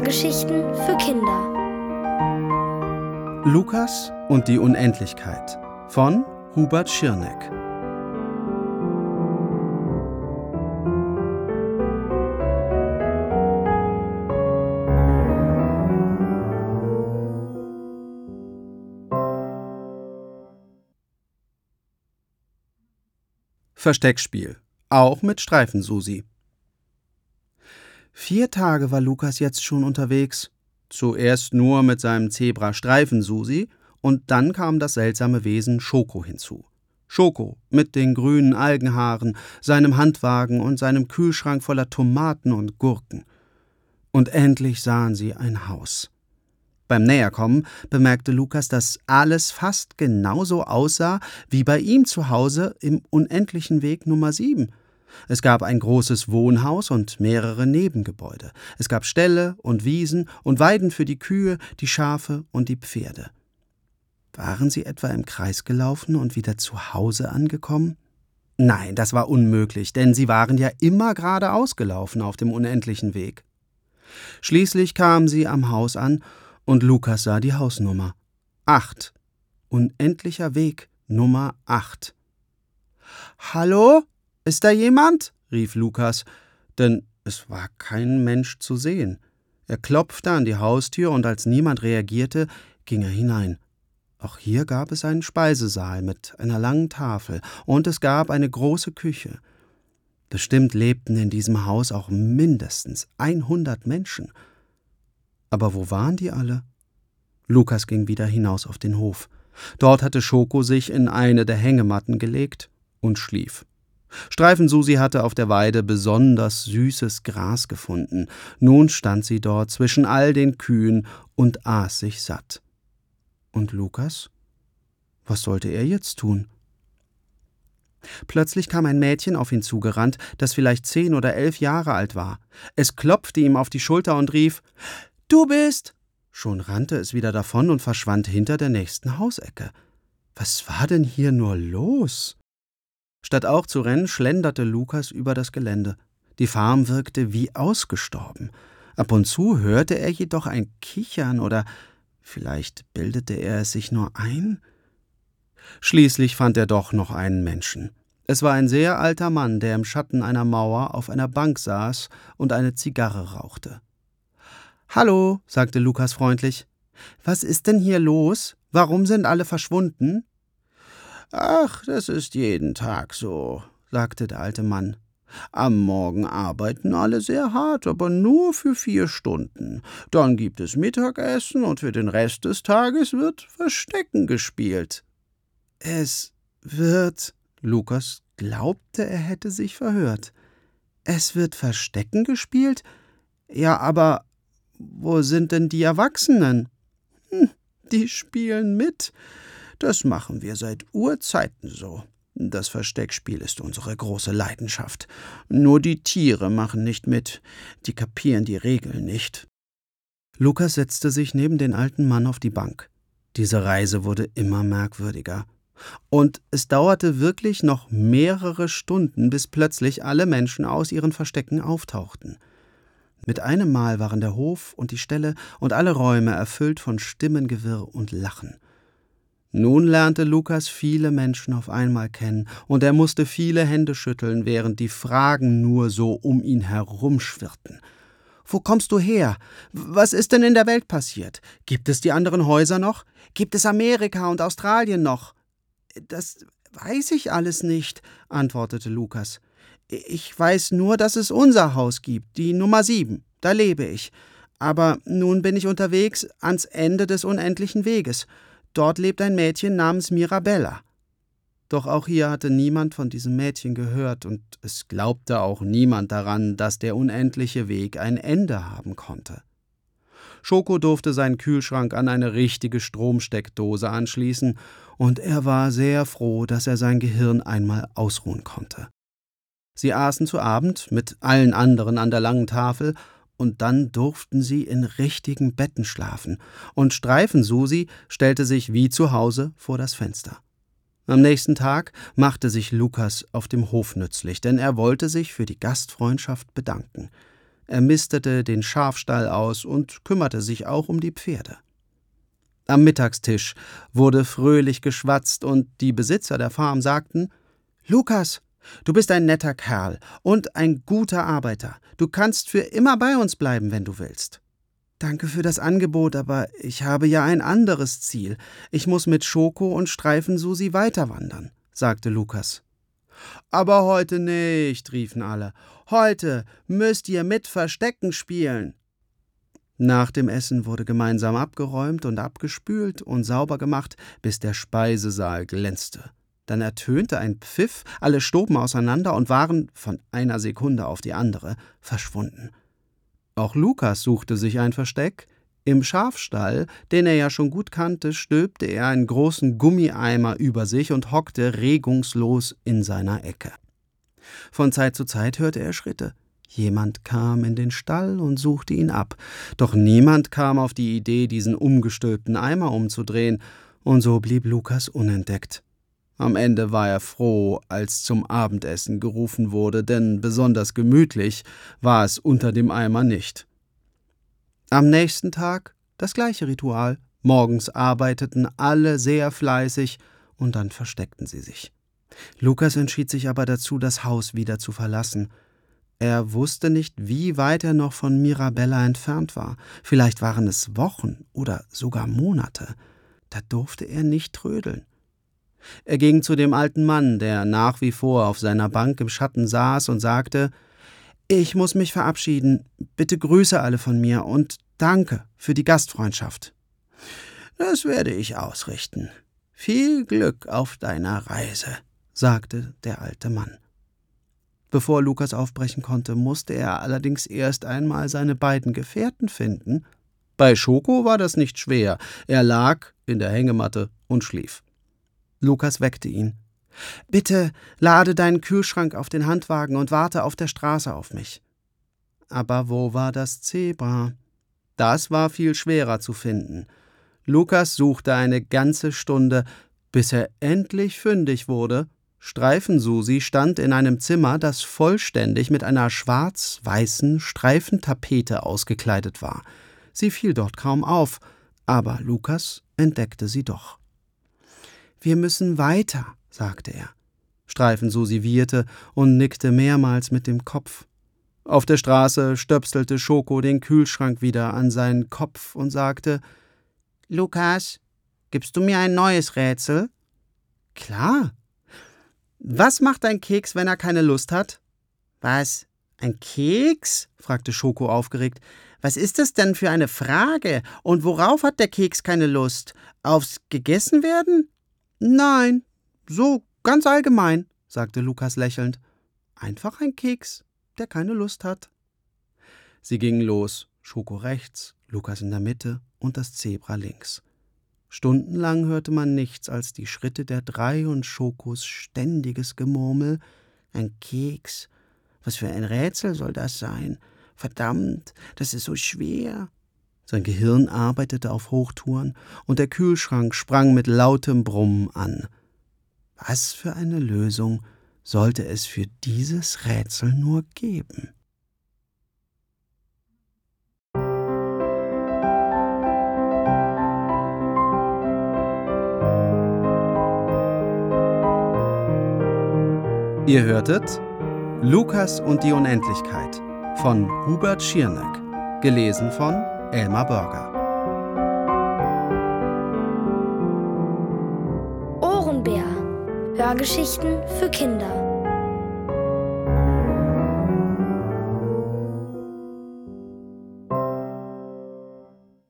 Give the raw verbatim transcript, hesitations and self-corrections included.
Hörgeschichten für Kinder. Lukas und die Unendlichkeit von Hubert Schirneck. Versteckspiel, auch mit Streifensusi. Vier Tage war Lukas jetzt schon unterwegs. Zuerst nur mit seinem Zebra Streifensusi und dann kam das seltsame Wesen Schoko hinzu. Schoko mit den grünen Algenhaaren, seinem Handwagen und seinem Kühlschrank voller Tomaten und Gurken. Und endlich sahen sie ein Haus. Beim Näherkommen bemerkte Lukas, dass alles fast genauso aussah wie bei ihm zu Hause im unendlichen Weg Nummer sieben. Es gab ein großes Wohnhaus und mehrere Nebengebäude. Es gab Ställe und Wiesen und Weiden für die Kühe, die Schafe und die Pferde. Waren sie etwa im Kreis gelaufen und wieder zu Hause angekommen? Nein, das war unmöglich, denn sie waren ja immer geradeaus gelaufen auf dem unendlichen Weg. Schließlich kamen sie am Haus an und Lukas sah die Hausnummer. Acht. Unendlicher Weg Nummer acht. »Hallo? Ist da jemand?« rief Lukas, denn es war kein Mensch zu sehen. Er klopfte an die Haustür und als niemand reagierte, ging er hinein. Auch hier gab es einen Speisesaal mit einer langen Tafel und es gab eine große Küche. Bestimmt lebten in diesem Haus auch mindestens hundert Menschen. Aber wo waren die alle? Lukas ging wieder hinaus auf den Hof. Dort hatte Schoko sich in eine der Hängematten gelegt und schlief. Streifensusi hatte auf der Weide besonders süßes Gras gefunden. Nun stand sie dort zwischen all den Kühen und aß sich satt. Und Lukas? Was sollte er jetzt tun? Plötzlich kam ein Mädchen auf ihn zugerannt, das vielleicht zehn oder elf Jahre alt war. Es klopfte ihm auf die Schulter und rief: »Du bist!« Schon rannte es wieder davon und verschwand hinter der nächsten Hausecke. Was war denn hier nur los? Statt auch zu rennen, schlenderte Lukas über das Gelände. Die Farm wirkte wie ausgestorben. Ab und zu hörte er jedoch ein Kichern oder vielleicht bildete er es sich nur ein. Schließlich fand er doch noch einen Menschen. Es war ein sehr alter Mann, der im Schatten einer Mauer auf einer Bank saß und eine Zigarre rauchte. »Hallo«, sagte Lukas freundlich. »Was ist denn hier los? Warum sind alle verschwunden?« »Ach, das ist jeden Tag so«, sagte der alte Mann. »Am Morgen arbeiten alle sehr hart, aber nur für vier Stunden. Dann gibt es Mittagessen und für den Rest des Tages wird Verstecken gespielt.« »Es wird...« Lukas glaubte, er hätte sich verhört. »Es wird Verstecken gespielt? Ja, aber wo sind denn die Erwachsenen?« »Hm, die spielen mit. Das machen wir seit Urzeiten so. Das Versteckspiel ist unsere große Leidenschaft. Nur die Tiere machen nicht mit. Die kapieren die Regeln nicht.« Lukas setzte sich neben den alten Mann auf die Bank. Diese Reise wurde immer merkwürdiger. Und es dauerte wirklich noch mehrere Stunden, bis plötzlich alle Menschen aus ihren Verstecken auftauchten. Mit einem Mal waren der Hof und die Ställe und alle Räume erfüllt von Stimmengewirr und Lachen. Nun lernte Lukas viele Menschen auf einmal kennen, und er musste viele Hände schütteln, während die Fragen nur so um ihn herumschwirrten. »Wo kommst du her? Was ist denn in der Welt passiert? Gibt es die anderen Häuser noch? Gibt es Amerika und Australien noch?« »Das weiß ich alles nicht«, antwortete Lukas. »Ich weiß nur, dass es unser Haus gibt, die Nummer sieben. Da lebe ich. Aber nun bin ich unterwegs ans Ende des unendlichen Weges. Dort lebt ein Mädchen namens Mirabella.« Doch auch hier hatte niemand von diesem Mädchen gehört, und es glaubte auch niemand daran, dass der unendliche Weg ein Ende haben konnte. Schoko durfte seinen Kühlschrank an eine richtige Stromsteckdose anschließen, und er war sehr froh, dass er sein Gehirn einmal ausruhen konnte. Sie aßen zu Abend mit allen anderen an der langen Tafel, und dann durften sie in richtigen Betten schlafen, und Streifensusi stellte sich wie zu Hause vor das Fenster. Am nächsten Tag machte sich Lukas auf dem Hof nützlich, denn er wollte sich für die Gastfreundschaft bedanken. Er mistete den Schafstall aus und kümmerte sich auch um die Pferde. Am Mittagstisch wurde fröhlich geschwatzt und die Besitzer der Farm sagten: »Lukas, du bist ein netter Kerl und ein guter Arbeiter. Du kannst für immer bei uns bleiben, wenn du willst.« »Danke für das Angebot, aber ich habe ja ein anderes Ziel. Ich muss mit Schoko und Streifensusi weiterwandern«, sagte Lukas. »Aber heute nicht«, riefen alle. »Heute müsst ihr mit Verstecken spielen.« Nach dem Essen wurde gemeinsam abgeräumt und abgespült und sauber gemacht, bis der Speisesaal glänzte. Dann ertönte ein Pfiff, alle stoben auseinander und waren, von einer Sekunde auf die andere, verschwunden. Auch Lukas suchte sich ein Versteck. Im Schafstall, den er ja schon gut kannte, stülpte er einen großen Gummieimer über sich und hockte regungslos in seiner Ecke. Von Zeit zu Zeit hörte er Schritte. Jemand kam in den Stall und suchte ihn ab. Doch niemand kam auf die Idee, diesen umgestülpten Eimer umzudrehen, und so blieb Lukas unentdeckt. Am Ende war er froh, als zum Abendessen gerufen wurde, denn besonders gemütlich war es unter dem Eimer nicht. Am nächsten Tag das gleiche Ritual. Morgens arbeiteten alle sehr fleißig und dann versteckten sie sich. Lukas entschied sich aber dazu, das Haus wieder zu verlassen. Er wusste nicht, wie weit er noch von Mirabella entfernt war. Vielleicht waren es Wochen oder sogar Monate. Da durfte er nicht trödeln. Er ging zu dem alten Mann, der nach wie vor auf seiner Bank im Schatten saß, und sagte: »Ich muss mich verabschieden. Bitte grüße alle von mir und danke für die Gastfreundschaft.« »Das werde ich ausrichten. Viel Glück auf deiner Reise«, sagte der alte Mann. Bevor Lukas aufbrechen konnte, musste er allerdings erst einmal seine beiden Gefährten finden. Bei Schoko war das nicht schwer. Er lag in der Hängematte und schlief. Lukas weckte ihn. »Bitte lade deinen Kühlschrank auf den Handwagen und warte auf der Straße auf mich.« Aber wo war das Zebra? Das war viel schwerer zu finden. Lukas suchte eine ganze Stunde, bis er endlich fündig wurde. Streifensusi stand in einem Zimmer, das vollständig mit einer schwarz-weißen Streifentapete ausgekleidet war. Sie fiel dort kaum auf, aber Lukas entdeckte sie doch. »Wir müssen weiter«, sagte er. Streifensusi wieherte und nickte mehrmals mit dem Kopf. Auf der Straße stöpselte Schoko den Kühlschrank wieder an seinen Kopf und sagte: »Lukas, gibst du mir ein neues Rätsel?« »Klar.« »Was macht ein Keks, wenn er keine Lust hat?« »Was? Ein Keks?« fragte Schoko aufgeregt. »Was ist das denn für eine Frage? Und worauf hat der Keks keine Lust? Aufs Gegessenwerden?« »Nein, so ganz allgemein«, sagte Lukas lächelnd. »Einfach ein Keks, der keine Lust hat.« Sie gingen los, Schoko rechts, Lukas in der Mitte und das Zebra links. Stundenlang hörte man nichts als die Schritte der drei und Schokos ständiges Gemurmel. »Ein Keks? Was für ein Rätsel soll das sein? Verdammt, das ist so schwer.« Sein Gehirn arbeitete auf Hochtouren und der Kühlschrank sprang mit lautem Brummen an. Was für eine Lösung sollte es für dieses Rätsel nur geben? Ihr hörtet Lukas und die Unendlichkeit von Hubert Schierneck, gelesen von Elmar Börger. Ohrenbär. Hörgeschichten für Kinder.